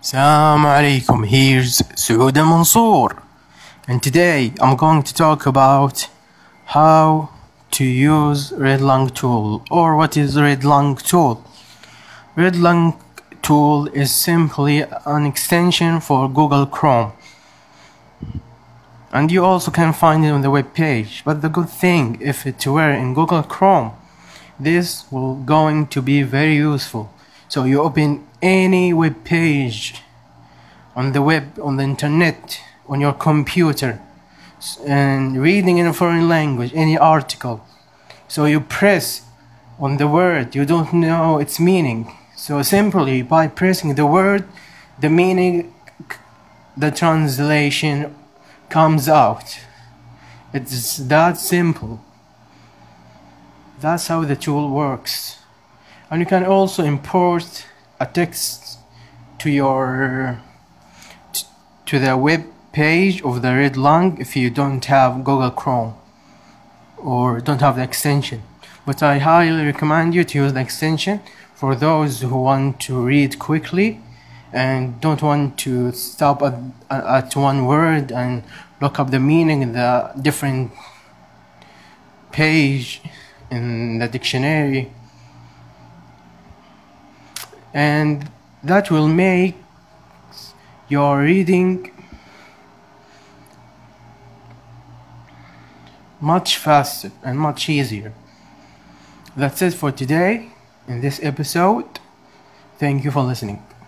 Assalamu alaikum, here's Saud Mansour, and today I'm going to talk about how to use RedLang tool, or what is RedLang tool. RedLang tool is simply an extension for Google Chrome, and you also can find it on the web page. But the good thing, if it were in Google Chrome, this will going to be very useful. So you open any web page on the web, on the internet, on your computer, and reading in a foreign language, any article. So you press on the word, you don't know its meaning. So simply by pressing the word, the meaning, the translation comes out. It's that simple. That's how the tool works. And you can also import a text to the web page of the RedLang if you don't have Google Chrome or don't have the extension. But I highly recommend you to use the extension for those who want to read quickly and don't want to stop at one word and look up the meaning in the different page in the dictionary. And that will make your reading much faster and much easier. That's it for today in this episode. Thank you for listening.